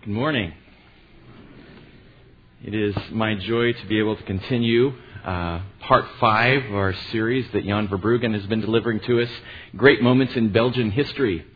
Good morning. It is my joy to be able to continue part 5 of our series that Jan Verbruggen has been delivering to us, Great Moments in Belgian History.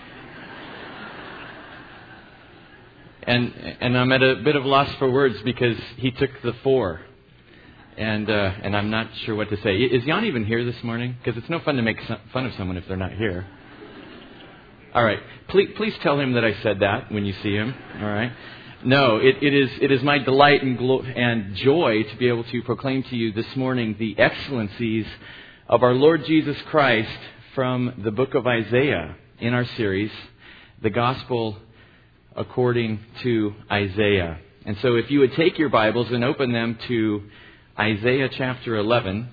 And I'm at a bit of loss for words because he took the 4. And I'm not sure what to say. Is Jan even here this morning? Because it's no fun to make fun of someone if they're not here. All right. Please tell him that I said that when you see him. All right. No, it is my delight and joy to be able to proclaim to you this morning the excellencies of our Lord Jesus Christ from the book of Isaiah in our series, The Gospel According to Isaiah. And so if you would take your Bibles and open them to Isaiah chapter 11,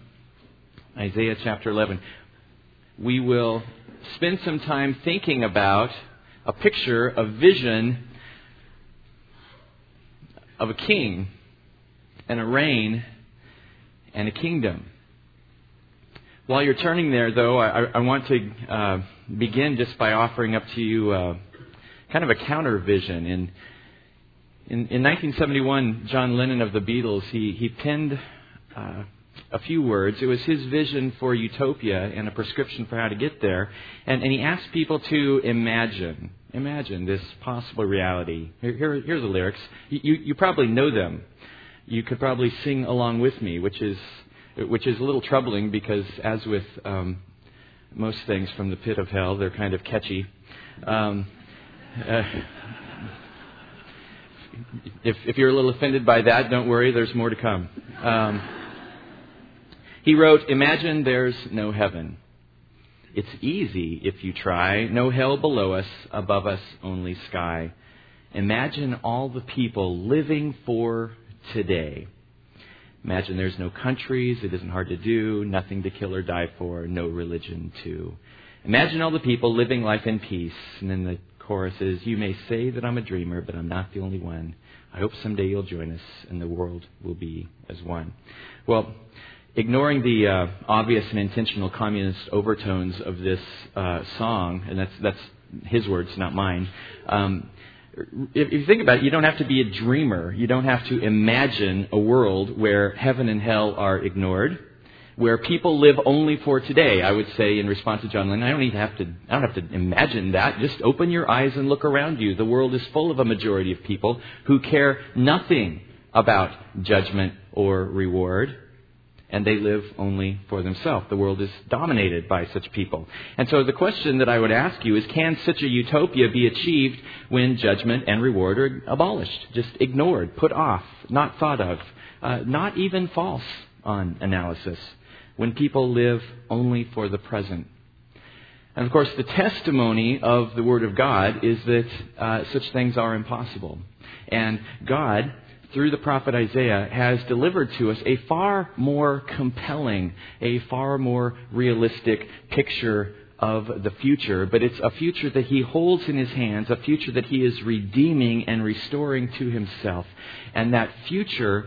we will spend some time thinking about a picture, a vision of a king and a reign and a kingdom. While you're turning there, though, I want to begin just by offering up to you kind of a counter vision. In 1971, John Lennon of the Beatles, he penned a few words. It was his vision for utopia and a prescription for how to get there. And he asked people to imagine this possible reality. Here's the lyrics. You probably know them. You could probably sing along with me, which is a little troubling because, as with most things from the pit of hell, they're kind of catchy. If you're a little offended by that, don't worry, there's more to come. He wrote, "Imagine there's no heaven. It's easy if you try. No hell below us, above us only sky. Imagine all the people living for today. Imagine there's no countries, it isn't hard to do, nothing to kill or die for, no religion too. Imagine all the people living life in peace." And then the chorus is, "You may say that I'm a dreamer, but I'm not the only one. I hope someday you'll join us and the world will be as one." Well, ignoring the obvious and intentional communist overtones of this song, and that's his words, not mine. If you think about it, you don't have to be a dreamer. You don't have to imagine a world where heaven and hell are ignored, where people live only for today. I would say, in response to John Lennon, I don't have to imagine that. Just open your eyes and look around you. The world is full of a majority of people who care nothing about judgment or reward. And they live only for themselves. The world is dominated by such people. And so the question that I would ask you is, can such a utopia be achieved when judgment and reward are abolished, just ignored, put off, not thought of, not even false on analysis, when people live only for the present? And of course, the testimony of the Word of God is that such things are impossible. And God, through the prophet Isaiah, has delivered to us a far more compelling, a far more realistic picture of the future. But it's a future that He holds in His hands, a future that He is redeeming and restoring to Himself. And that future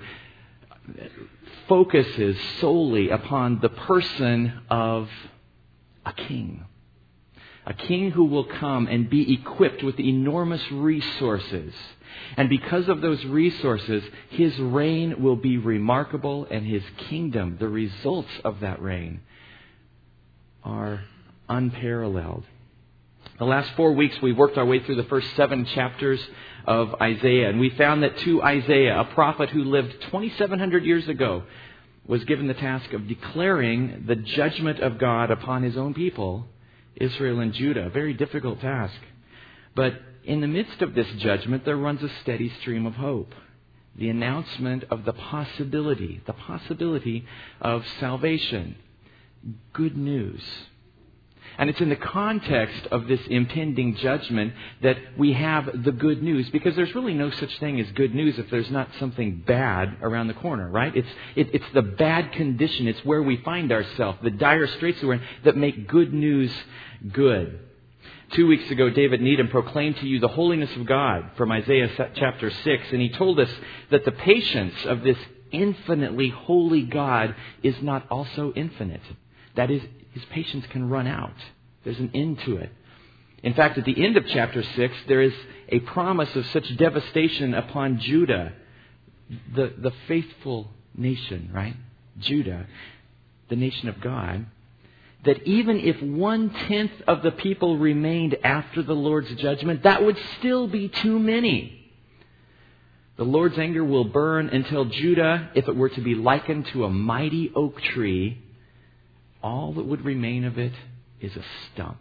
focuses solely upon the person of a king. A king who will come and be equipped with enormous resources. And because of those resources, His reign will be remarkable, and His kingdom, the results of that reign, are unparalleled. The last 4 weeks, we've worked our way through the first 7 chapters of Isaiah. And we found that to Isaiah, a prophet who lived 2,700 years ago, was given the task of declaring the judgment of God upon His own people, Israel and Judah. A very difficult task. But in the midst of this judgment, there runs a steady stream of hope. The announcement of the possibility of salvation. Good news. And it's in the context of this impending judgment that we have the good news, because there's really no such thing as good news if there's not something bad around the corner, right? It's the bad condition. It's where we find ourselves, the dire straits we're in, that make good news good. 2 weeks ago, David Needham proclaimed to you the holiness of God from Isaiah chapter 6. And he told us that the patience of this infinitely holy God is not also infinite. That is, His patience can run out. There's an end to it. In fact, at the end of chapter 6, there is a promise of such devastation upon Judah, the faithful nation, right? Judah, the nation of God, that even if 1/10 of the people remained after the Lord's judgment, that would still be too many. The Lord's anger will burn until Judah, if it were to be likened to a mighty oak tree, all that would remain of it is a stump.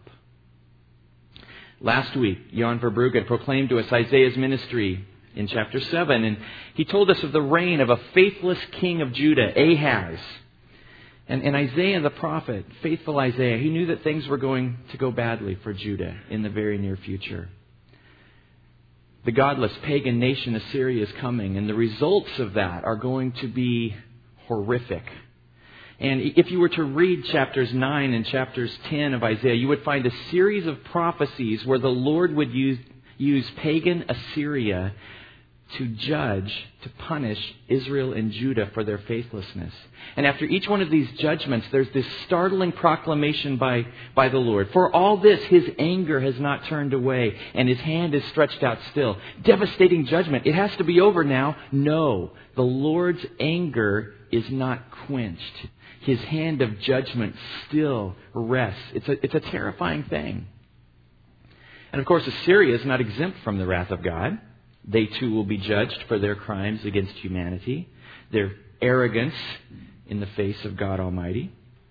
Last week, Jan Verbrugge proclaimed to us Isaiah's ministry in chapter 7, and he told us of the reign of a faithless king of Judah, Ahaz. And Isaiah the prophet, faithful Isaiah, he knew that things were going to go badly for Judah in the very near future. The godless pagan nation Assyria is coming, and the results of that are going to be horrific. And if you were to read chapters 9 and chapters 10 of Isaiah, you would find a series of prophecies where the Lord would use pagan Assyria to judge, to punish Israel and Judah for their faithlessness. And after each one of these judgments, there's this startling proclamation by the Lord. For all this, His anger has not turned away, and His hand is stretched out still. Devastating judgment. It has to be over now. No, the Lord's anger is not quenched. His hand of judgment still rests. It's a terrifying thing. And of course, Assyria is not exempt from the wrath of God. They too will be judged for their crimes against humanity, their arrogance in the face of God Almighty.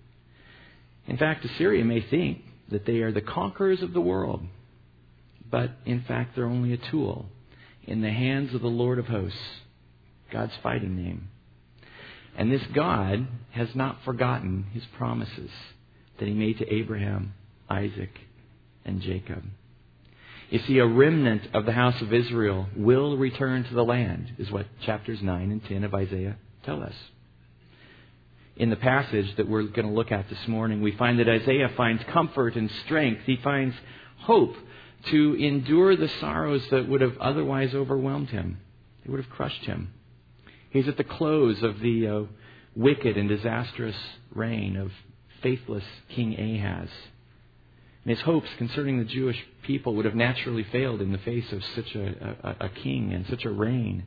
In fact, Assyria may think that they are the conquerors of the world, but in fact they're only a tool in the hands of the Lord of hosts, God's fighting name. And this God has not forgotten His promises that He made to Abraham, Isaac, and Jacob. You see, a remnant of the house of Israel will return to the land, is what chapters 9 and 10 of Isaiah tell us. In the passage that we're going to look at this morning, we find that Isaiah finds comfort and strength. He finds hope to endure the sorrows that would have otherwise overwhelmed him. They would have crushed him. He's at the close of the wicked and disastrous reign of faithless King Ahaz. And his hopes concerning the Jewish people would have naturally failed in the face of such a king and such a reign.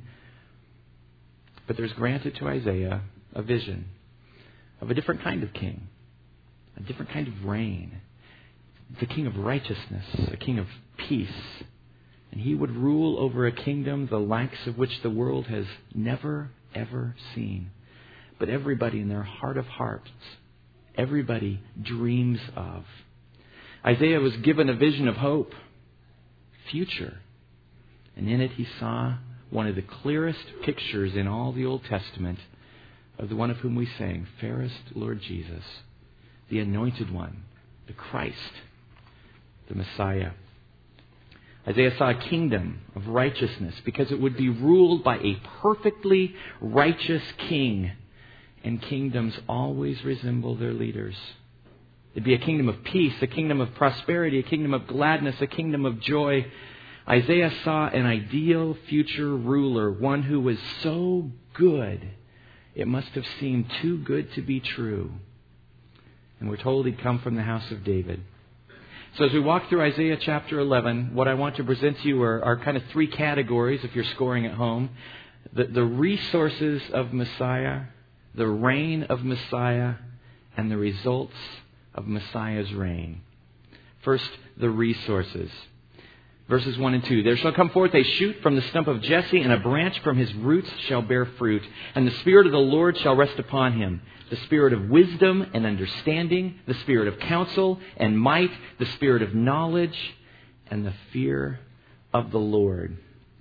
But there's granted to Isaiah a vision of a different kind of king, a different kind of reign, the king of righteousness, a king of peace. And he would rule over a kingdom the likes of which the world has never, ever seen. But everybody in their heart of hearts, everybody dreams of. Isaiah was given a vision of hope, future. And in it he saw one of the clearest pictures in all the Old Testament of the one of whom we sang, Fairest Lord Jesus, the Anointed One, the Christ, the Messiah. Isaiah saw a kingdom of righteousness because it would be ruled by a perfectly righteous king. And kingdoms always resemble their leaders. It'd be a kingdom of peace, a kingdom of prosperity, a kingdom of gladness, a kingdom of joy. Isaiah saw an ideal future ruler, one who was so good, it must have seemed too good to be true. And we're told he'd come from the house of David. So as we walk through Isaiah chapter 11, what I want to present to you are kind of three categories, if you're scoring at home. The resources of Messiah, the reign of Messiah, and the results of Messiah's reign. First, the resources. Verses 1 and 2. There shall come forth a shoot from the stump of Jesse, and a branch from his roots shall bear fruit. And the Spirit of the Lord shall rest upon him. The Spirit of wisdom and understanding, the Spirit of counsel and might, the Spirit of knowledge and the fear of the Lord.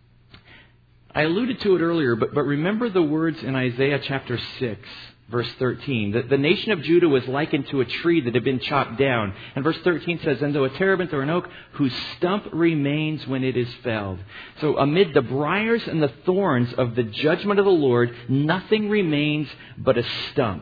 I alluded to it earlier, but remember the words in Isaiah chapter 6, verse 13. The nation of Judah was likened to a tree that had been chopped down. And verse 13 says, and though a terebinth or an oak, whose stump remains when it is felled. So amid the briars and the thorns of the judgment of the Lord, nothing remains but a stump.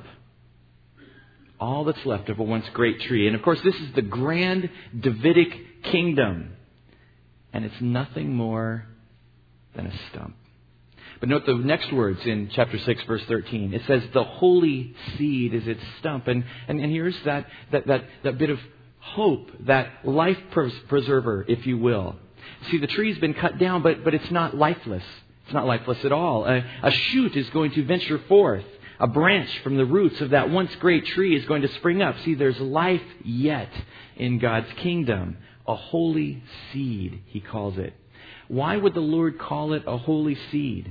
All that's left of a once great tree. And of course, this is the grand Davidic kingdom. And it's nothing more than a stump. But note the next words in chapter 6, verse 13. It says, the holy seed is its stump. And here's that bit of hope, that life preserver, if you will. See, the tree's been cut down, but it's not lifeless. It's not lifeless at all. A shoot is going to venture forth. A branch from the roots of that once great tree is going to spring up. See, there's life yet in God's kingdom. A holy seed, he calls it. Why would the Lord call it a holy seed?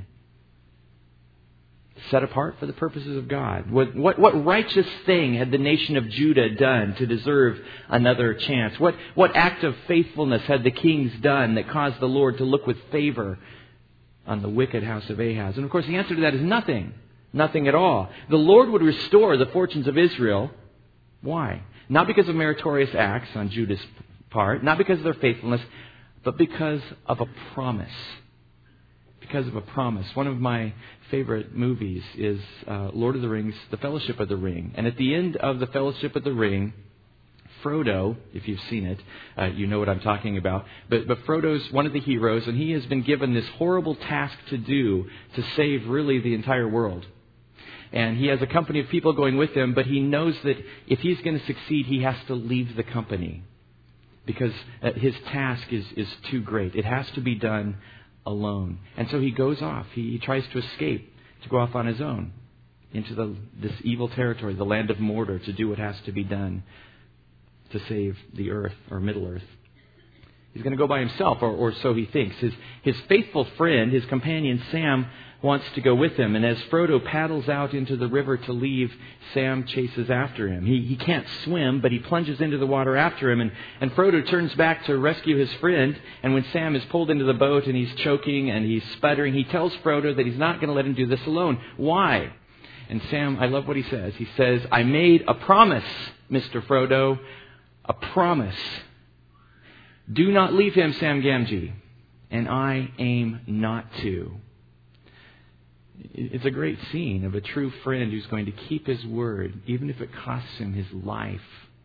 Set apart for the purposes of God. What righteous thing had the nation of Judah done to deserve another chance? What act of faithfulness had the kings done that caused the Lord to look with favor on the wicked house of Ahaz? And of course the answer to that is nothing. Nothing at all. The Lord would restore the fortunes of Israel. Why? Not because of meritorious acts on Judah's part, not because of their faithfulness, but because of a promise. Because of a promise. One of my favorite movies is Lord of the Rings, The Fellowship of the Ring. And at the end of The Fellowship of the Ring, Frodo, if you've seen it, you know what I'm talking about. But Frodo's one of the heroes, and he has been given this horrible task to do to save really the entire world. And he has a company of people going with him, but he knows that if he's going to succeed, he has to leave the company. Because his task is too great. It has to be done alone. And so he goes off. He tries to escape, to go off on his own into this evil territory, the land of Mordor, to do what has to be done to save the earth, or Middle Earth. He's going to go by himself, or so he thinks. His faithful friend, his companion Sam, wants to go with him. And as Frodo paddles out into the river to leave, Sam chases after him. He can't swim, but he plunges into the water after him. And Frodo turns back to rescue his friend. And when Sam is pulled into the boat and he's choking and he's sputtering, he tells Frodo that he's not going to let him do this alone. Why? And Sam, I love what he says. He says, "I made a promise, Mr. Frodo. A promise. Do not leave him, Sam Gamgee. And I aim not to." It's a great scene of a true friend who's going to keep his word, even if it costs him his life.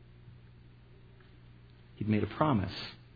He'd made a promise.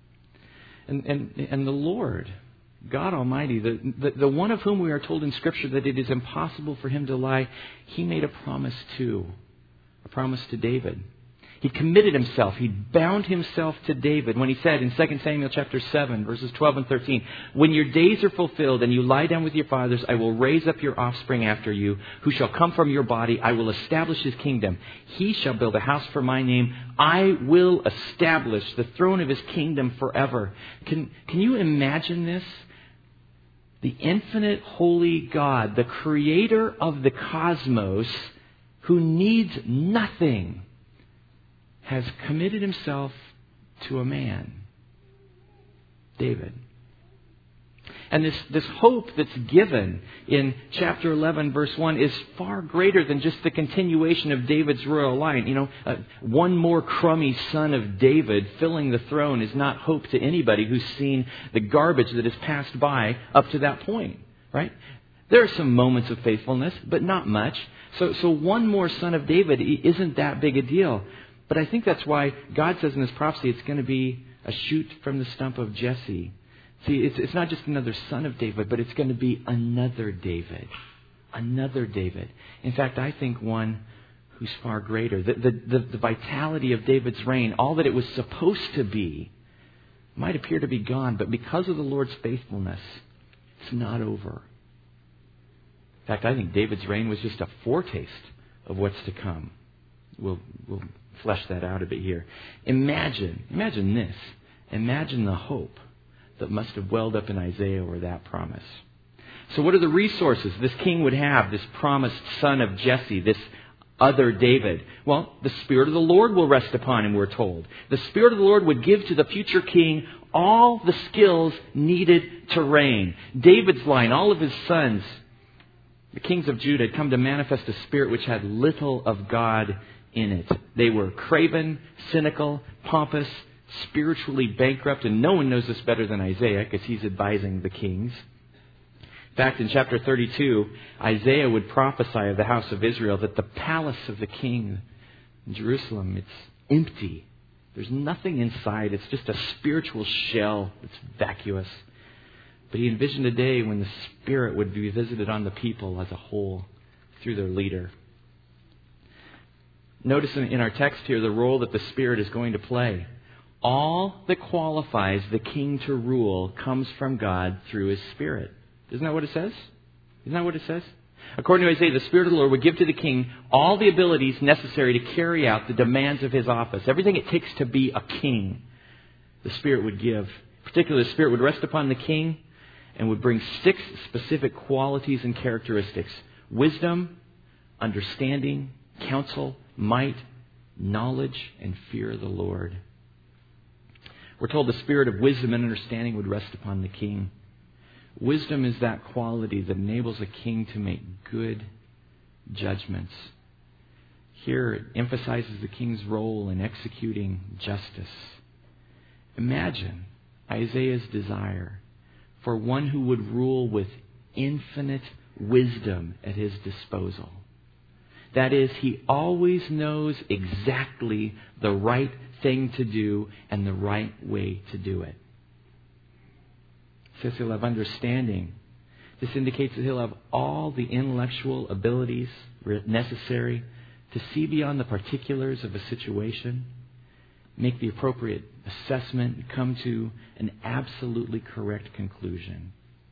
And the Lord, God Almighty, the one of whom we are told in Scripture that it is impossible for him to lie, he made a promise too. A promise to David. He committed himself. He bound himself to David when he said in 2 Samuel chapter 7, verses 12 and 13, "When your days are fulfilled and you lie down with your fathers, I will raise up your offspring after you, who shall come from your body. I will establish his kingdom. He shall build a house for my name. I will establish the throne of his kingdom forever." Can you imagine this? The infinite holy God, the creator of the cosmos, who needs nothing, has committed himself to a man, David. And this hope that's given in chapter 11, verse 1, is far greater than just the continuation of David's royal line. One more crummy son of David filling the throne is not hope to anybody who's seen the garbage that has passed by up to that point, right? There are some moments of faithfulness, but not much. So one more son of David isn't that big a deal. But I think that's why God says in this prophecy it's going to be a shoot from the stump of Jesse. See, it's not just another son of David, but it's going to be another David. Another David. In fact, I think one who's far greater. The vitality of David's reign, all that it was supposed to be, might appear to be gone, but because of the Lord's faithfulness, it's not over. In fact, I think David's reign was just a foretaste of what's to come. We'll flesh that out a bit here. Imagine this. Imagine the hope that must have welled up in Isaiah over that promise. So what are the resources this king would have, this promised son of Jesse, this other David? Well, the Spirit of the Lord will rest upon him, we're told. The Spirit of the Lord would give to the future king all the skills needed to reign. David's line, all of his sons, the kings of Judah, had come to manifest a spirit which had little of God in it. They were craven, cynical, pompous, spiritually bankrupt, and no one knows this better than Isaiah because he's advising the kings. In fact, in chapter 32, Isaiah would prophesy of the house of Israel that the palace of the king in Jerusalem, it's empty. There's nothing inside. It's just a spiritual shell. It's vacuous. But he envisioned a day when the Spirit would be visited on the people as a whole through their leader. Notice in our text here the role that the Spirit is going to play. all that qualifies the king to rule comes from God through His Spirit. Isn't that what it says? Isn't that what it says? According to Isaiah, the Spirit of the Lord would give to the king all the abilities necessary to carry out the demands of his office. Everything it takes to be a king, the Spirit would give. Particularly, the Spirit would rest upon the king and would bring 6 specific qualities and characteristics: wisdom, understanding, counsel, might, knowledge, and fear of the Lord. We're told the spirit of wisdom and understanding would rest upon the king. Wisdom is that quality that enables a king to make good judgments. Here it emphasizes the king's role in executing justice. Imagine Isaiah's desire for one who would rule with infinite wisdom at his disposal. That is, he always knows exactly the right thing to do and the right way to do it. It says he'll have understanding. This indicates that he'll have all the intellectual abilities necessary to see beyond the particulars of a situation, make the appropriate assessment, and come to an absolutely correct conclusion.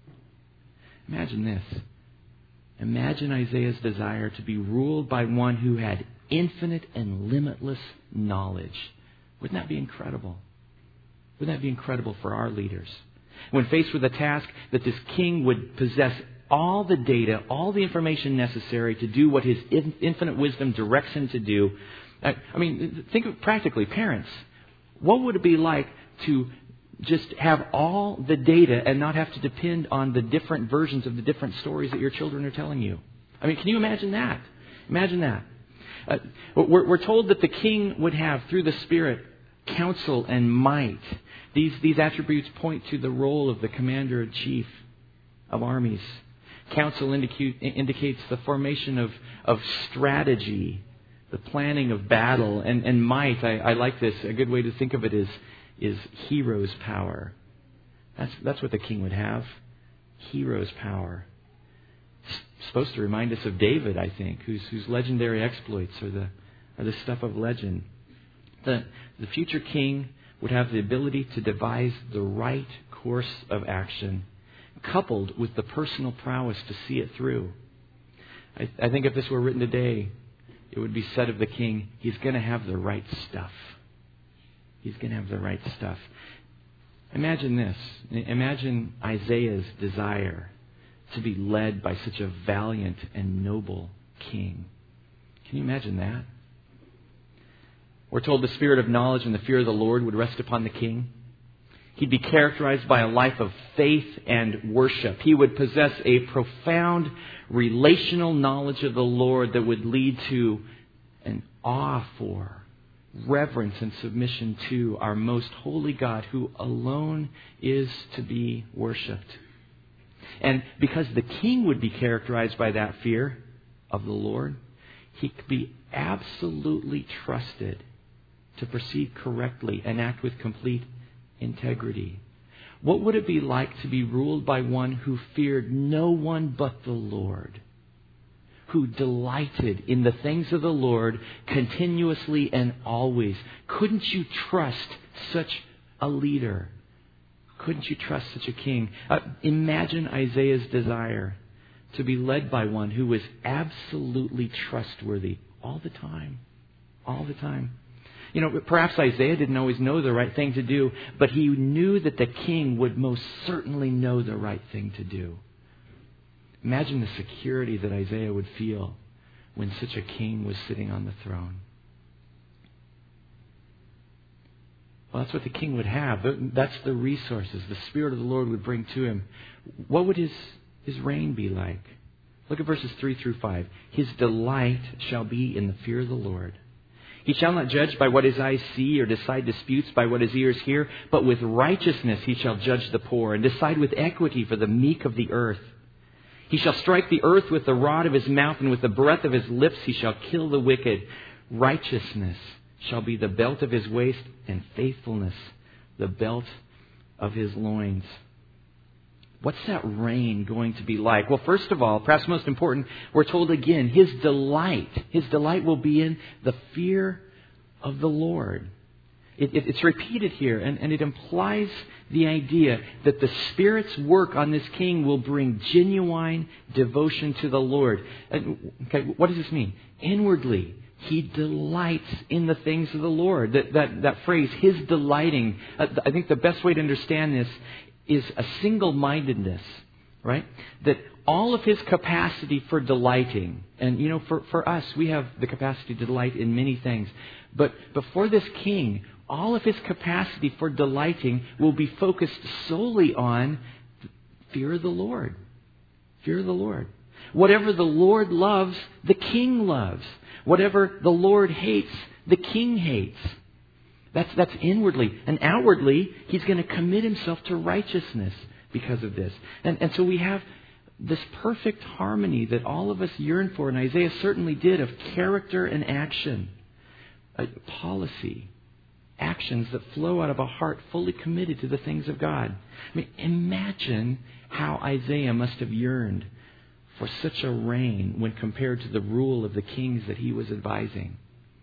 Imagine this. Imagine Isaiah's desire to be ruled by one who had infinite and limitless knowledge. Wouldn't that be incredible? Wouldn't that be incredible for our leaders? When faced with a task that this king would possess all the data, all the information necessary to do what his infinite wisdom directs him to do. I mean, think of practically, parents. What would it be like to just have all the data and not have to depend on the different versions of the different stories that your children are telling you? I mean, can you imagine that? Imagine that. We're told that the king would have, through the Spirit, counsel and might. These attributes point to the role of the commander-in-chief of armies. Counsel indicates the formation of strategy, the planning of battle, and might. I like this. A good way to think of it is hero's power. That's what the king would have. Hero's power. It's supposed to remind us of David, I think, whose legendary exploits are the stuff of legend. The future king would have the ability to devise the right course of action, coupled with the personal prowess to see it through. I think if this were written today, it would be said of the king, he's going to have the right stuff. He's going to have the right stuff. Imagine this. Imagine Isaiah's desire to be led by such a valiant and noble king. Can you imagine that? We're told the spirit of knowledge and the fear of the Lord would rest upon the king. He'd be characterized by a life of faith and worship. He would possess a profound relational knowledge of the Lord that would lead to an awe for, reverence and submission to our most holy God, who alone is to be worshipped. And because the king would be characterized by that fear of the Lord, he could be absolutely trusted to proceed correctly and act with complete integrity. What would it be like to be ruled by one who feared no one but the Lord, who delighted in the things of the Lord continuously and always? Couldn't you trust such a leader? Couldn't you trust such a king? Imagine Isaiah's desire to be led by one who was absolutely trustworthy all the time. All the time. You know, perhaps Isaiah didn't always know the right thing to do, but he knew that the king would most certainly know the right thing to do. Imagine the security that Isaiah would feel when such a king was sitting on the throne. Well, that's what the king would have. That's the resources the Spirit of the Lord would bring to him. What would his reign be like? Look at verses 3 through 5. His delight shall be in the fear of the Lord. He shall not judge by what his eyes see or decide disputes by what his ears hear, but with righteousness he shall judge the poor and decide with equity for the meek of the earth. He shall strike the earth with the rod of his mouth, and with the breath of his lips he shall kill the wicked. Righteousness shall be the belt of his waist, and faithfulness the belt of his loins. What's that reign going to be like? Well, first of all, perhaps most important, we're told again, his delight will be in the fear of the Lord. It's repeated here, and it implies the idea that the Spirit's work on this king will bring genuine devotion to the Lord. Okay, what does this mean? Inwardly, he delights in the things of the Lord. That phrase, his delighting, I think the best way to understand this is a single-mindedness, right? That all of his capacity for delighting, and for us, we have the capacity to delight in many things, but for this king, all of his capacity for delighting will be focused solely on fear of the Lord. Fear of the Lord. Whatever the Lord loves, the king loves. Whatever the Lord hates, the king hates. That's inwardly. And outwardly, he's going to commit himself to righteousness because of this. And so we have this perfect harmony that all of us yearn for, and Isaiah certainly did, of character and action. Policy. Actions that flow out of a heart fully committed to the things of God. I mean, imagine how Isaiah must have yearned for such a reign when compared to the rule of the kings that he was advising.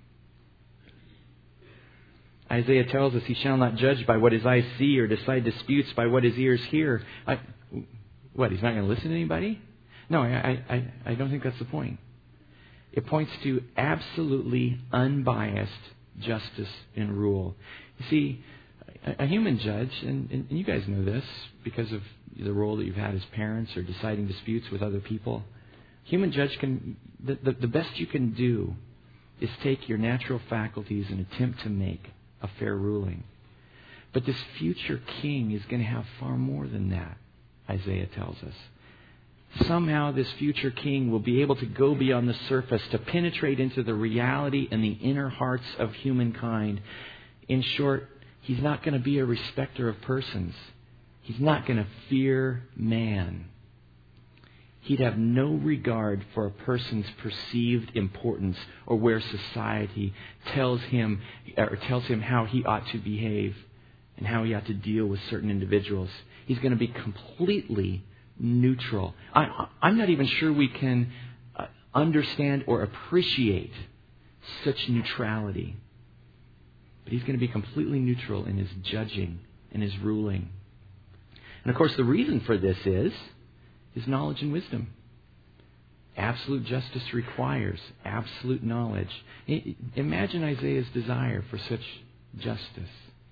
Isaiah tells us he shall not judge by what his eyes see or decide disputes by what his ears hear. What, he's not going to listen to anybody? No, I don't think that's the point. It points to absolutely unbiased justice and rule. You see, a human judge, and you guys know this because of the role that you've had as parents or deciding disputes with other people. Human judge can, the best you can do is take your natural faculties and attempt to make a fair ruling. But this future king is going to have far more than that, Isaiah tells us. Somehow this future king will be able to go beyond the surface, to penetrate into the reality and the inner hearts of humankind. In short, he's not going to be a respecter of persons. He's not going to fear man. He'd have no regard for a person's perceived importance or where society tells him how he ought to behave and how he ought to deal with certain individuals. He's going to be completely neutral. I'm not even sure we can understand or appreciate such neutrality. But he's going to be completely neutral in his judging and his ruling. And of course the reason for this is his knowledge and wisdom. Absolute justice requires absolute knowledge. Imagine Isaiah's desire for such justice.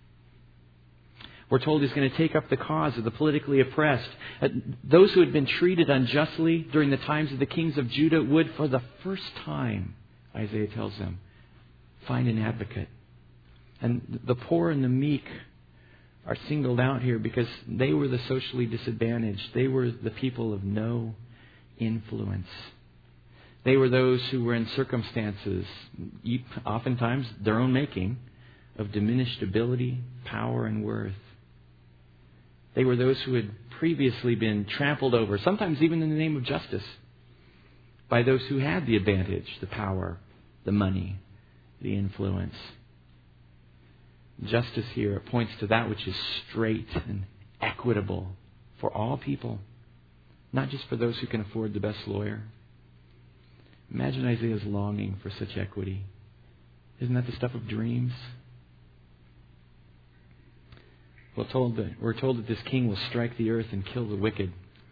We're told he's going to take up the cause of the politically oppressed. Those who had been treated unjustly during the times of the kings of Judah would, for the first time, Isaiah tells them, find an advocate. And the poor and the meek are singled out here because they were the socially disadvantaged. They were the people of no influence. They were those who were in circumstances, oftentimes their own making, of diminished ability, power, and worth. They were those who had previously been trampled over, sometimes even in the name of justice, by those who had the advantage, the power, the money, the influence. Justice here points to that which is straight and equitable for all people, not just for those who can afford the best lawyer. Imagine Isaiah's longing for such equity. Isn't that the stuff of dreams? We're told that this king will strike the earth and kill the wicked.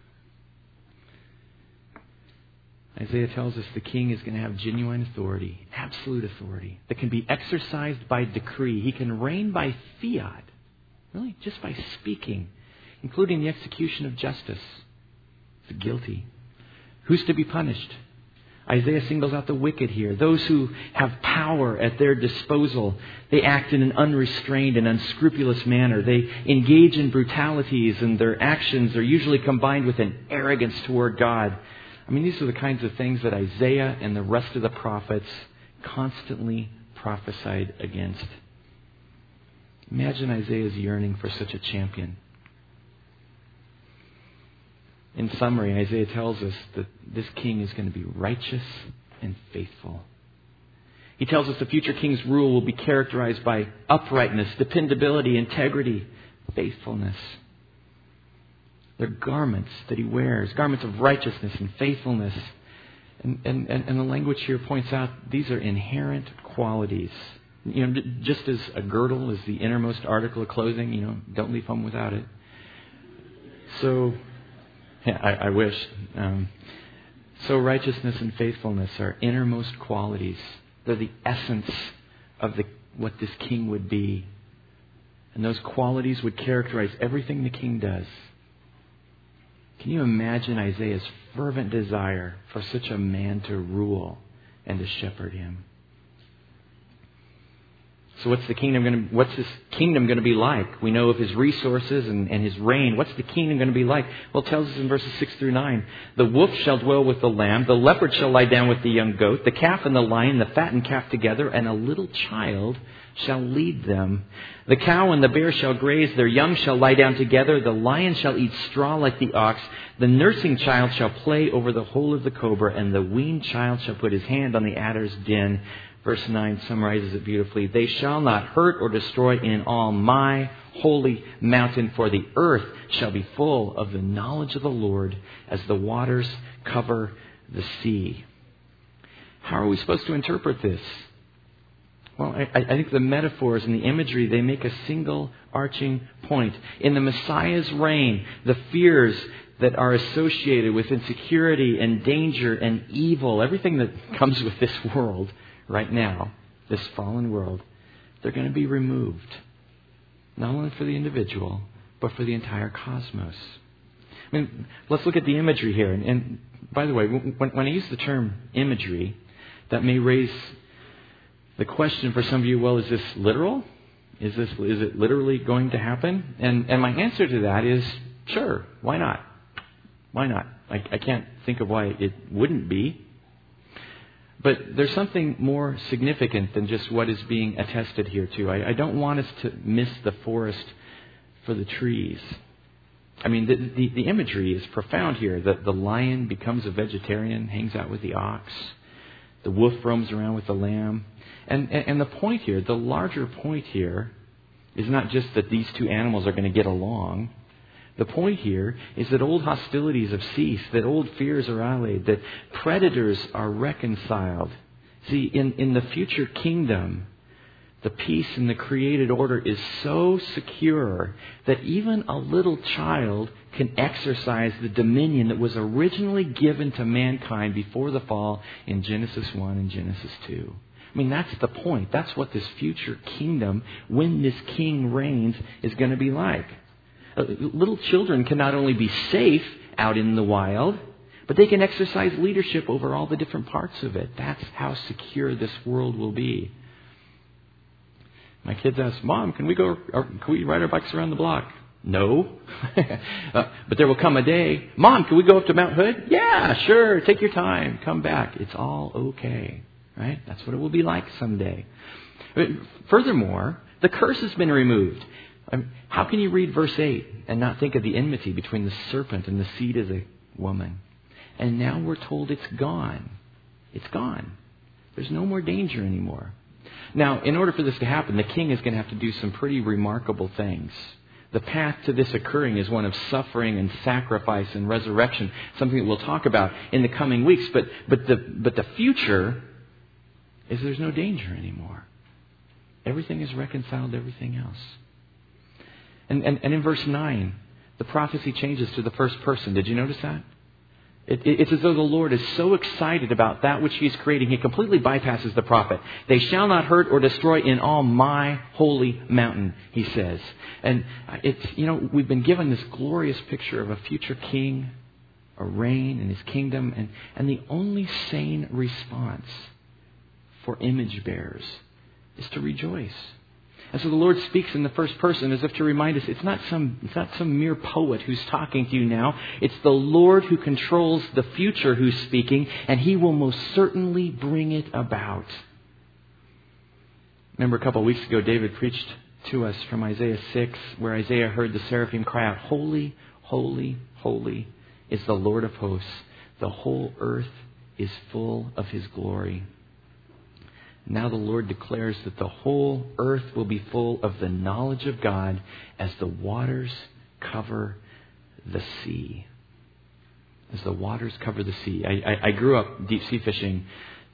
Isaiah tells us the king is going to have genuine authority, absolute authority, that can be exercised by decree. He can reign by fiat, really, just by speaking, including the execution of justice. The guilty. Who's to be punished? Isaiah singles out the wicked here, those who have power at their disposal. They act in an unrestrained and unscrupulous manner. They engage in brutalities, and their actions are usually combined with an arrogance toward God. I mean, these are the kinds of things that Isaiah and the rest of the prophets constantly prophesied against. Imagine Isaiah's yearning for such a champion. In summary, Isaiah tells us that this king is going to be righteous and faithful. He tells us the future king's rule will be characterized by uprightness, dependability, integrity, faithfulness. They're garments that he wears, garments of righteousness and faithfulness. And the language here points out these are inherent qualities Just as a girdle is the innermost article of clothing, don't leave home without it. So, yeah, I wish. So righteousness and faithfulness are innermost qualities. They're the essence of what this king would be. And those qualities would characterize everything the king does. Can you imagine Isaiah's fervent desire for such a man to rule and to shepherd him? So what's this kingdom going to be like? We know of his resources and his reign. What's the kingdom going to be like? Well, it tells us in verses 6 through 9. The wolf shall dwell with the lamb. The leopard shall lie down with the young goat. The calf and the lion, the fattened calf together. And a little child shall lead them. The cow and the bear shall graze. Their young shall lie down together. The lion shall eat straw like the ox. The nursing child shall play over the hole of the cobra. And the weaned child shall put his hand on the adder's den. Verse 9 summarizes it beautifully. They shall not hurt or destroy in all my holy mountain, for the earth shall be full of the knowledge of the Lord as the waters cover the sea. How are we supposed to interpret this? Well, I think the metaphors and the imagery, they make a single arching point. In the Messiah's reign, the fears that are associated with insecurity and danger and evil, everything that comes with this world right now, this fallen world, they're going to be removed. Not only for the individual, but for the entire cosmos. I mean, let's look at the imagery here. And by the way, when I use the term imagery, that may raise the question for some of you, well, is this literal? Is it literally going to happen? And my answer to that is, sure, why not? Why not? I can't think of why it wouldn't be. But there's something more significant than just what is being attested here to. I don't want us to miss the forest for the trees. I mean, the imagery is profound here. The lion becomes a vegetarian, hangs out with the ox. The wolf roams around with the lamb. And the point here, the larger point here, is not just that these two animals are going to get along. The point here is that old hostilities have ceased, that old fears are allayed, that predators are reconciled. See, in the future kingdom, the peace in the created order is so secure that even a little child can exercise the dominion that was originally given to mankind before the fall in Genesis 1 and Genesis 2. I mean, that's the point. That's what this future kingdom, when this king reigns, is going to be like. Little children can not only be safe out in the wild, but they can exercise leadership over all the different parts of it. That's how secure this world will be. My kids ask, Mom, can we ride our bikes around the block? No. But there will come a day, Mom, can we go up to Mount Hood? Yeah, sure. Take your time. Come back. It's all okay. Right? That's what it will be like someday. Furthermore, the curse has been removed. How can you read verse 8 and not think of the enmity between the serpent and the seed of the woman? And now we're told it's gone. It's gone. There's no more danger anymore. Now, in order for this to happen, the king is going to have to do some pretty remarkable things. The path to this occurring is one of suffering and sacrifice and resurrection, something that we'll talk about in the coming weeks. But the future is there's no danger anymore. Everything is reconciled to everything else. And in verse 9, the prophecy changes to the first person. Did you notice that? It's as though the Lord is so excited about that which He's creating, He completely bypasses the prophet. They shall not hurt or destroy in all my holy mountain, He says. And we've been given this glorious picture of a future king, a reign in His kingdom, and the only sane response for image bearers is to rejoice. And so the Lord speaks in the first person as if to remind us it's not some mere poet who's talking to you now. It's the Lord who controls the future who's speaking, and He will most certainly bring it about. Remember a couple of weeks ago, David preached to us from Isaiah 6, where Isaiah heard the seraphim cry out, "Holy, holy, holy is the Lord of hosts. The whole earth is full of His glory." Now the Lord declares that the whole earth will be full of the knowledge of God as the waters cover the sea. As the waters cover the sea. I grew up deep sea fishing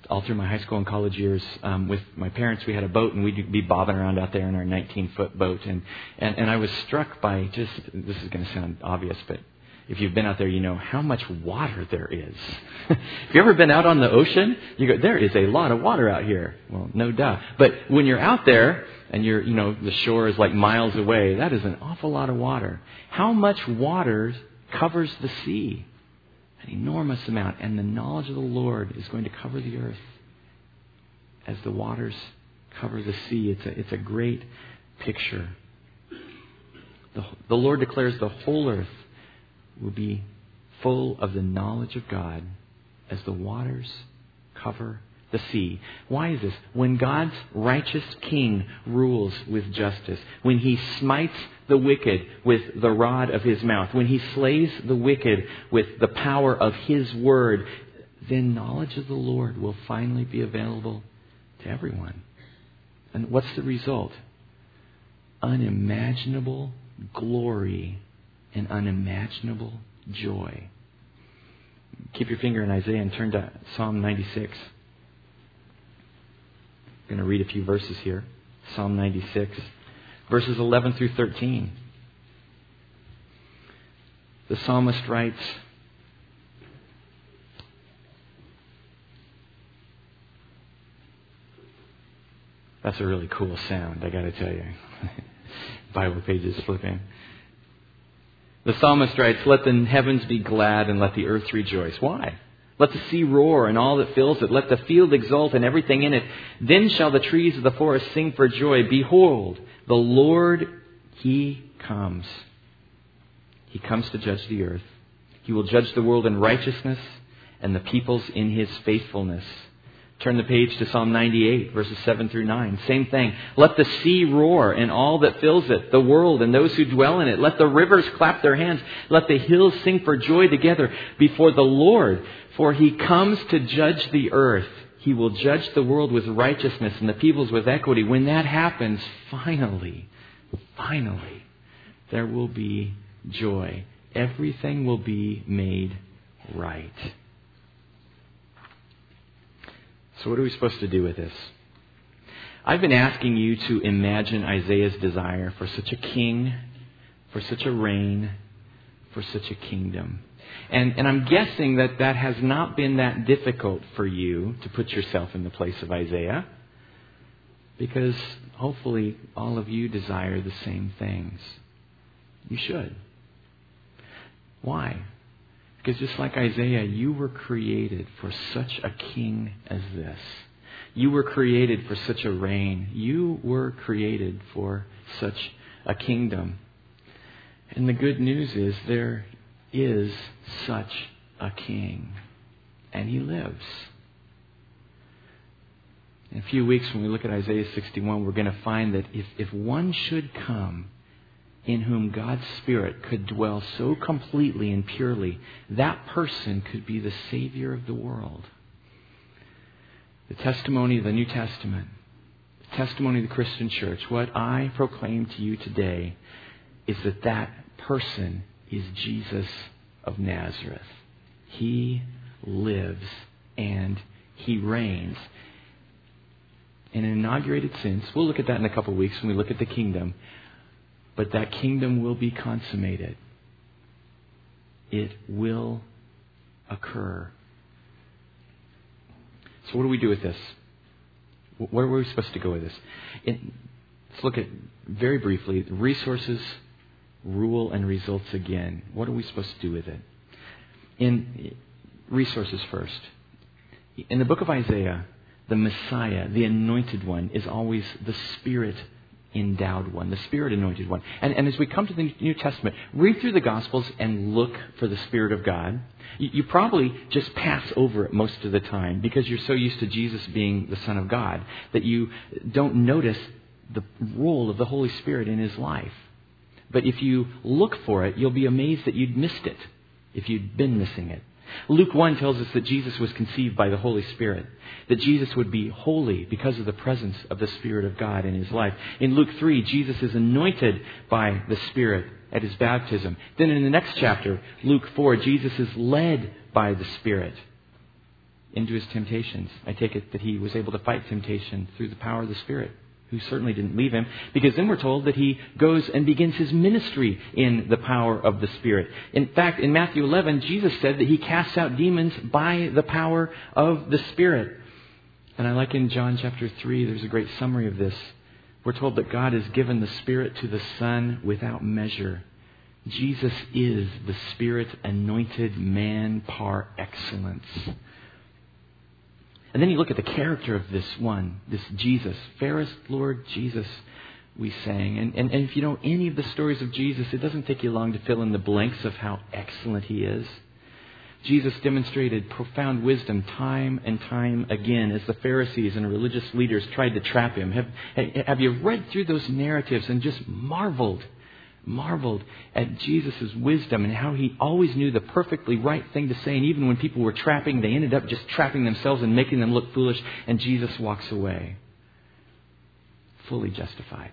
all through my high school and college years, with my parents, we had a boat, and we'd be bobbing around out there in our 19-foot boat. And I was struck by just, this is going to sound obvious, but if you've been out there, you know how much water there is. If you've ever been out on the ocean, you go, there is a lot of water out here. Well, no duh. But when you're out there and the shore is like miles away, that is an awful lot of water. How much water covers the sea? An enormous amount. And the knowledge of the Lord is going to cover the earth as the waters cover the sea. It's a great picture. The Lord declares the whole earth will be full of the knowledge of God as the waters cover the sea. Why is this? When God's righteous king rules with justice, when he smites the wicked with the rod of his mouth, when he slays the wicked with the power of his word, then knowledge of the Lord will finally be available to everyone. And what's the result? Unimaginable glory and unimaginable joy. Keep your finger in Isaiah and turn to Psalm 96. I'm going to read a few verses here. Psalm 96, verses 11 through 13. The psalmist writes, that's a really cool sound, I got to tell you. Bible pages flipping. The psalmist writes, let the heavens be glad and let the earth rejoice. Why? Let the sea roar and all that fills it. Let the field exult and everything in it. Then shall the trees of the forest sing for joy. Behold, the Lord, He comes. He comes to judge the earth. He will judge the world in righteousness and the peoples in His faithfulness. Turn the page to Psalm 98, verses 7 through 9. Same thing. Let the sea roar and all that fills it, the world and those who dwell in it. Let the rivers clap their hands. Let the hills sing for joy together before the Lord. For He comes to judge the earth. He will judge the world with righteousness and the peoples with equity. When that happens, finally, there will be joy. Everything will be made right. So what are we supposed to do with this? I've been asking you to imagine Isaiah's desire for such a king, for such a reign, for such a kingdom. And I'm guessing that has not been that difficult for you to put yourself in the place of Isaiah, because hopefully all of you desire the same things. You should. Why? Because just like Isaiah, you were created for such a king as this. You were created for such a reign. You were created for such a kingdom. And the good news is there is such a king. And He lives. In a few weeks when we look at Isaiah 61, we're going to find that if one should come in whom God's Spirit could dwell so completely and purely, that person could be the Savior of the world. The testimony of the New Testament, the testimony of the Christian church, what I proclaim to you today is that person is Jesus of Nazareth. He lives and He reigns. In an inaugurated sense, we'll look at that in a couple of weeks when we look at the kingdom. But that kingdom will be consummated. It will occur. So what do we do with this? Where were we supposed to go with this? Let's look at, very briefly, resources, rule, and results again. What are we supposed to do with it? In resources first. In the book of Isaiah, the Messiah, the anointed one, is always the Spirit endowed one, the Spirit anointed one. And as we come to the New Testament, read through the Gospels and look for the Spirit of God. You probably just pass over it most of the time because you're so used to Jesus being the Son of God that you don't notice the role of the Holy Spirit in His life. But if you look for it, you'll be amazed that you'd missed it if you'd been missing it. Luke 1 tells us that Jesus was conceived by the Holy Spirit, that Jesus would be holy because of the presence of the Spirit of God in His life. In Luke 3, Jesus is anointed by the Spirit at His baptism. Then in the next chapter, Luke 4, Jesus is led by the Spirit. into his temptations. I take it that he was able to fight temptation through the power of the Spirit, who certainly didn't leave him, because then we're told that he goes and begins his ministry in the power of the Spirit. In fact, in Matthew 11, Jesus said that he casts out demons by the power of the Spirit. And I like in John chapter 3, there's a great summary of this. We're told that God has given the Spirit to the Son without measure. Jesus is the Spirit-anointed man par excellence. And then you look at the character of this one, this Jesus. Fairest Lord Jesus, we sang. And if you know any of the stories of Jesus, it doesn't take you long to fill in the blanks of how excellent he is. Jesus demonstrated profound wisdom time and time again as the Pharisees and religious leaders tried to trap him. Have you read through those narratives and just marveled at Jesus' wisdom and how he always knew the perfectly right thing to say. And even when people were trapping, they ended up just trapping themselves and making them look foolish. And Jesus walks away, fully justified.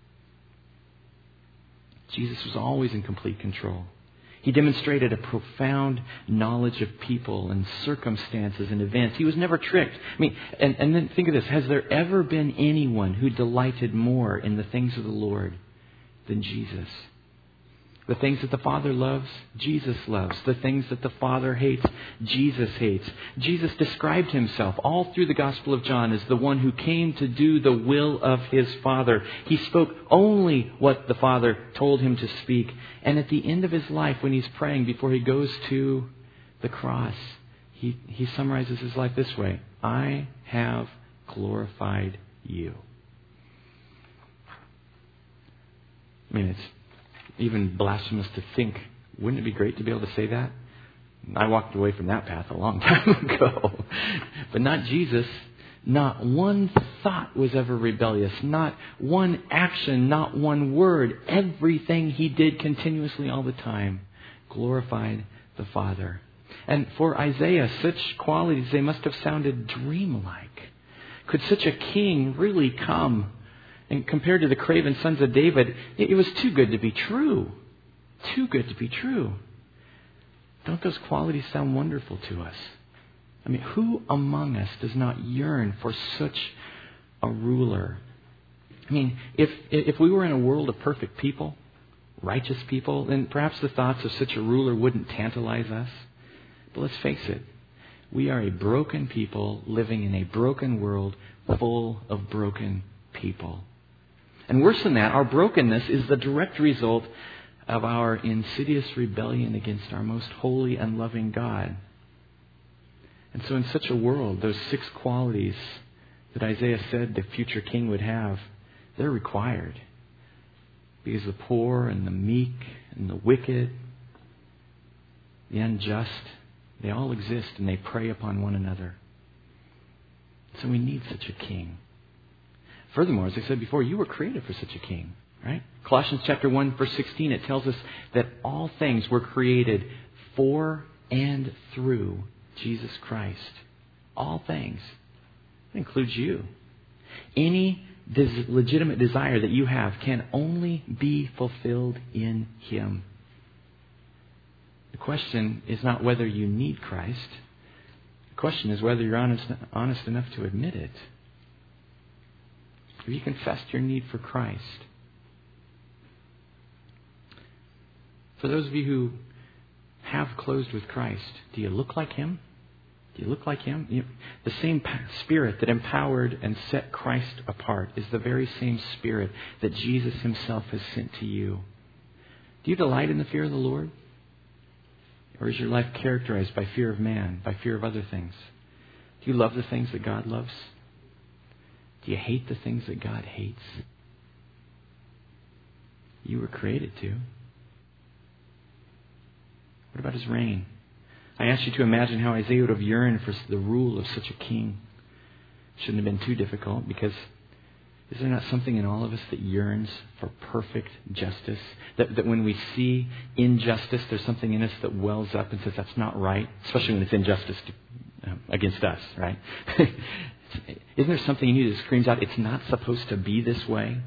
Jesus was always in complete control. He demonstrated a profound knowledge of people and circumstances and events. He was never tricked. I mean, and then think of this. Has there ever been anyone who delighted more in the things of the Lord than Jesus? The things that the Father loves, Jesus loves. The things that the Father hates, Jesus hates. Jesus described himself all through the Gospel of John as the one who came to do the will of his Father. He spoke only what the Father told him to speak. And at the end of his life, when he's praying before he goes to the cross, he summarizes his life this way: I have glorified you. I mean, it's even blasphemous to think. Wouldn't it be great to be able to say that? I walked away from that path a long time ago. But not Jesus. Not one thought was ever rebellious. Not one action, not one word. Everything he did continuously all the time glorified the Father. And for Isaiah, such qualities, they must have sounded dreamlike. Could such a king really come? And compared to the craven sons of David, it was too good to be true. Too good to be true. Don't those qualities sound wonderful to us? I mean, who among us does not yearn for such a ruler? I mean, if we were in a world of perfect people, righteous people, then perhaps the thoughts of such a ruler wouldn't tantalize us. But let's face it, we are a broken people living in a broken world full of broken people. And worse than that, our brokenness is the direct result of our insidious rebellion against our most holy and loving God. And so in such a world, those 6 qualities that Isaiah said the future king would have, they're required. Because the poor and the meek and the wicked, the unjust, they all exist and they prey upon one another. So we need such a king. Furthermore, as I said before, you were created for such a king, right? Colossians chapter 1, verse 16, it tells us that all things were created for and through Jesus Christ. All things. That includes you. Any legitimate desire that you have can only be fulfilled in Him. The question is not whether you need Christ. The question is whether you're honest enough to admit it. Have you confessed your need for Christ? For those of you who have closed with Christ, do you look like Him? Do you look like Him? The same Spirit that empowered and set Christ apart is the very same Spirit that Jesus Himself has sent to you. Do you delight in the fear of the Lord? Or is your life characterized by fear of man, by fear of other things? Do you love the things that God loves? Do you hate the things that God hates? You were created to. What about His reign? I ask you to imagine how Isaiah would have yearned for the rule of such a king. Shouldn't have been too difficult, because is there not something in all of us that yearns for perfect justice? That when we see injustice, there's something in us that wells up and says, that's not right, especially when it's injustice against us, right? Isn't there something in you that screams out, it's not supposed to be this way?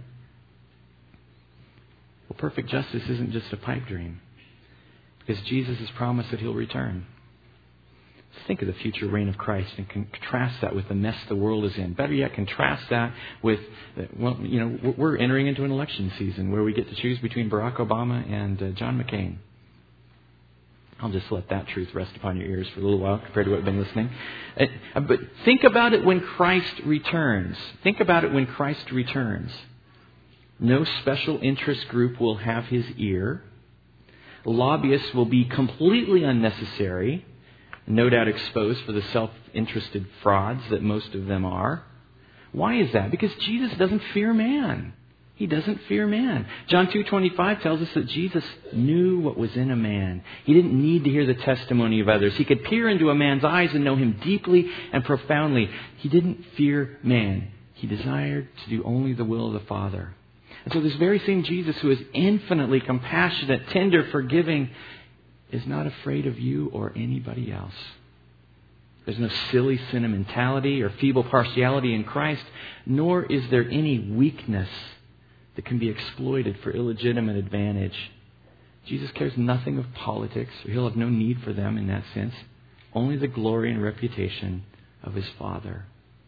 Well, perfect justice isn't just a pipe dream, because Jesus has promised that He'll return. Think of the future reign of Christ and contrast that with the mess the world is in. Better yet, contrast that with, we're entering into an election season where we get to choose between Barack Obama and John McCain. I'll just let that truth rest upon your ears for a little while compared to what I've been listening. But think about it when Christ returns. Think about it when Christ returns. No special interest group will have his ear. Lobbyists will be completely unnecessary, no doubt exposed for the self-interested frauds that most of them are. Why is that? Because Jesus doesn't fear man. He doesn't fear man. John 2:25 tells us that Jesus knew what was in a man. He didn't need to hear the testimony of others. He could peer into a man's eyes and know him deeply and profoundly. He didn't fear man. He desired to do only the will of the Father. And so this very same Jesus, who is infinitely compassionate, tender, forgiving, is not afraid of you or anybody else. There's no silly sentimentality or feeble partiality in Christ, nor is there any weakness that can be exploited for illegitimate advantage. Jesus cares nothing of politics, or he'll have no need for them in that sense. Only the glory and reputation of his Father.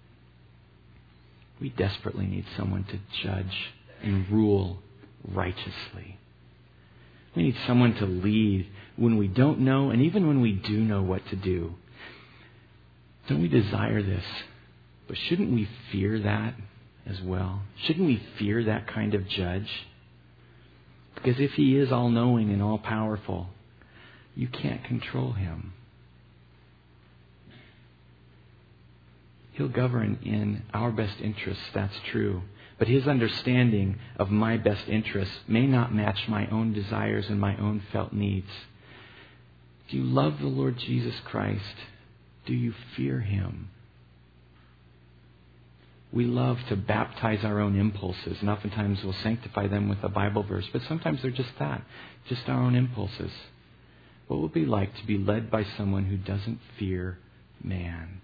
We desperately need someone to judge and rule righteously. We need someone to lead when we don't know, and even when we do know what to do. Don't we desire this? But shouldn't we fear that as well? Shouldn't we fear that kind of judge? Because if he is all-knowing and all-powerful, you can't control him. He'll govern in our best interests, that's true. But his understanding of my best interests may not match my own desires and my own felt needs. Do you love the Lord Jesus Christ? Do you fear him? We love to baptize our own impulses, and oftentimes we'll sanctify them with a Bible verse, but sometimes they're just that, just our own impulses. What would it be like to be led by someone who doesn't fear man?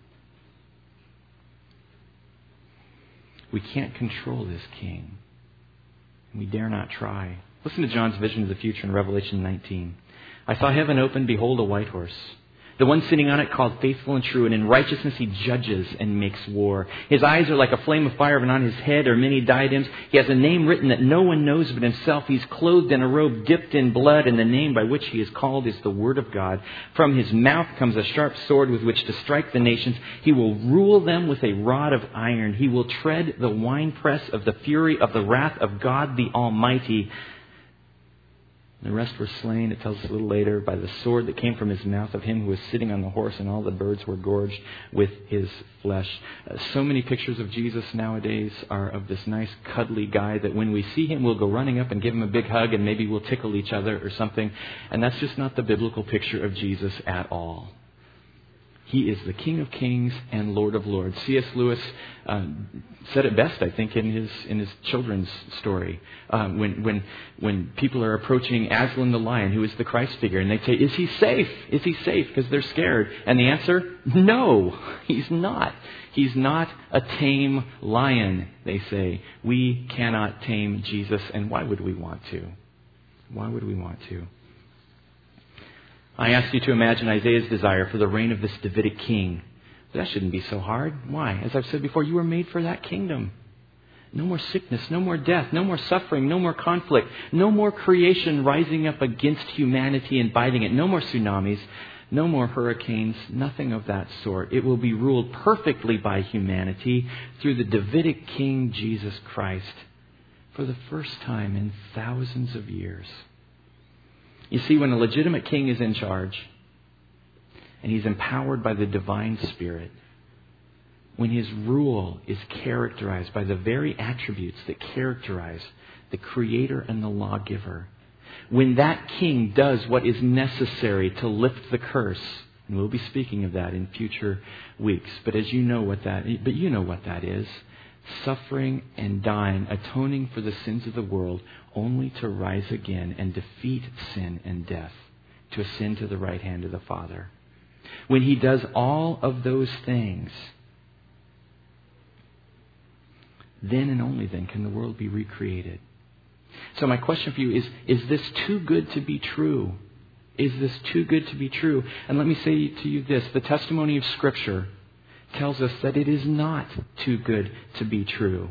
We can't control this king. We dare not try. Listen to John's vision of the future in Revelation 19. I saw heaven open, behold, a white horse. The one sitting on it called Faithful and True, and in righteousness he judges and makes war. His eyes are like a flame of fire, and on his head are many diadems. He has a name written that no one knows but himself. He's clothed in a robe dipped in blood, and the name by which he is called is the Word of God. From his mouth comes a sharp sword with which to strike the nations. He will rule them with a rod of iron. He will tread the winepress of the fury of the wrath of God the Almighty. The rest were slain, it tells us a little later, by the sword that came from his mouth of him who was sitting on the horse, and all the birds were gorged with his flesh. So many pictures of Jesus nowadays are of this nice cuddly guy that when we see him, we'll go running up and give him a big hug, and maybe we'll tickle each other or something. And that's just not the biblical picture of Jesus at all. He is the King of Kings and Lord of Lords. C.S. Lewis said it best, I think, in his children's story. When people are approaching Aslan the lion, who is the Christ figure, and they say, "Is he safe? Is he safe?" Because they're scared. And the answer, no, he's not. He's not a tame lion, they say. We cannot tame Jesus, and why would we want to? Why would we want to? I ask you to imagine Isaiah's desire for the reign of this Davidic king. That shouldn't be so hard. Why? As I've said before, you were made for that kingdom. No more sickness, no more death, no more suffering, no more conflict, no more creation rising up against humanity and biting it, no more tsunamis, no more hurricanes, nothing of that sort. It will be ruled perfectly by humanity through the Davidic king, Jesus Christ, for the first time in thousands of years. You see, when a legitimate king is in charge, and he's empowered by the divine Spirit, when his rule is characterized by the very attributes that characterize the Creator and the Lawgiver, when that king does what is necessary to lift the curse, and we'll be speaking of that in future weeks, but you know what that is, suffering and dying, atoning for the sins of the world, only to rise again and defeat sin and death, to ascend to the right hand of the Father. When he does all of those things, then and only then can the world be recreated. So my question for you is this too good to be true? Is this too good to be true? And let me say to you this, the testimony of Scripture tells us that it is not too good to be true.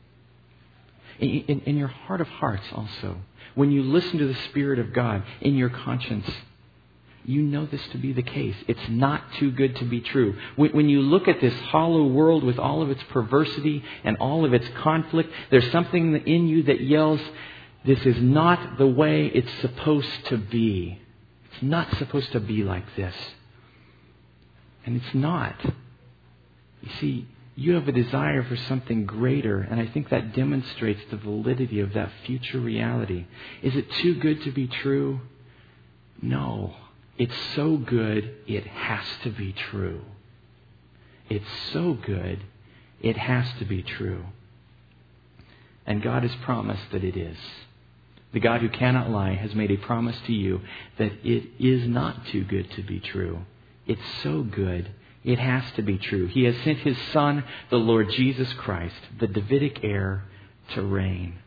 In your heart of hearts also, when you listen to the Spirit of God in your conscience, you know this to be the case. It's not too good to be true. When you look at this hollow world with all of its perversity and all of its conflict, there's something in you that yells, this is not the way it's supposed to be. It's not supposed to be like this. And it's not. You see, you have a desire for something greater, and I think that demonstrates the validity of that future reality. Is it too good to be true? No. It's so good, it has to be true. It's so good, it has to be true. And God has promised that it is. The God who cannot lie has made a promise to you that it is not too good to be true. It's so good, it has to be true. He has sent His Son, the Lord Jesus Christ, the Davidic heir, to reign.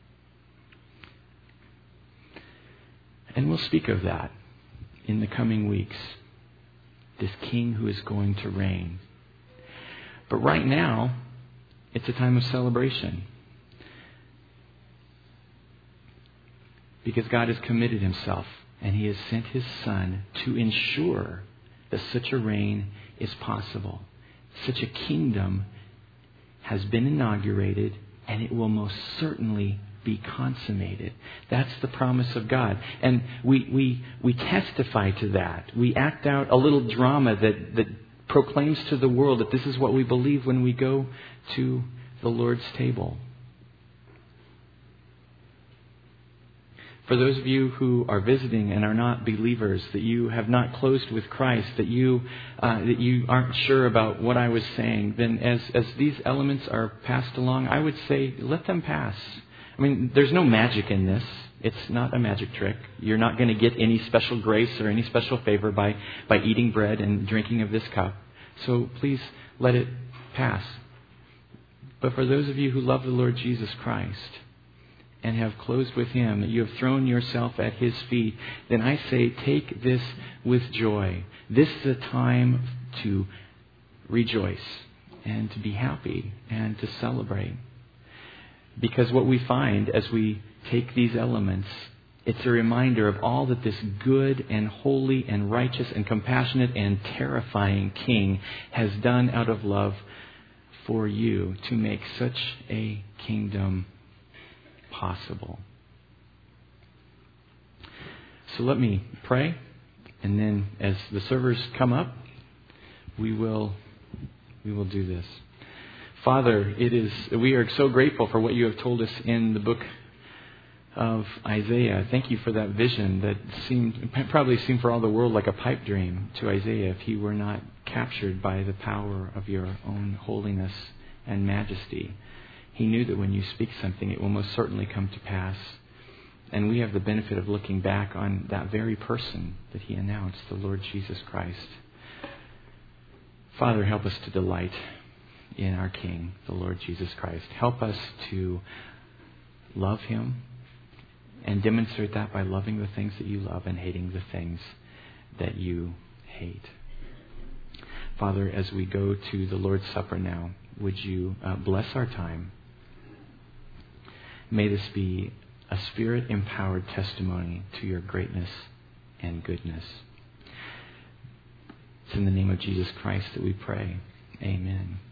And we'll speak of that in the coming weeks. This King who is going to reign. But right now, it's a time of celebration. Because God has committed Himself and He has sent His Son to ensure that such a reign is possible. Such a kingdom has been inaugurated, and it will most certainly be consummated. That's the promise of God. And we testify to that. We act out a little drama that proclaims to the world that this is what we believe when we go to the Lord's table. For those of you who are visiting and are not believers, that you have not closed with Christ, that you aren't sure about what I was saying, then as these elements are passed along, I would say let them pass. I mean, there's no magic in this. It's not a magic trick. You're not going to get any special grace or any special favor by eating bread and drinking of this cup. So please let it pass. But for those of you who love the Lord Jesus Christ and have closed with Him, that you have thrown yourself at His feet, then I say take this with joy. This is a time to rejoice and to be happy and to celebrate. Because what we find as we take these elements, it's a reminder of all that this good and holy and righteous and compassionate and terrifying King has done out of love for you to make such a kingdom possible. So let me pray, and then as the servers come up, we will do this. Father, we are so grateful for what you have told us in the book of Isaiah. Thank you for that vision that probably seemed for all the world like a pipe dream to Isaiah if he were not captured by the power of your own holiness and majesty. He knew that when you speak something, it will most certainly come to pass. And we have the benefit of looking back on that very person that he announced, the Lord Jesus Christ. Father, help us to delight in our King, the Lord Jesus Christ. Help us to love Him and demonstrate that by loving the things that you love and hating the things that you hate. Father, as we go to the Lord's Supper now, would you bless our time? May this be a Spirit-empowered testimony to your greatness and goodness. It's in the name of Jesus Christ that we pray. Amen.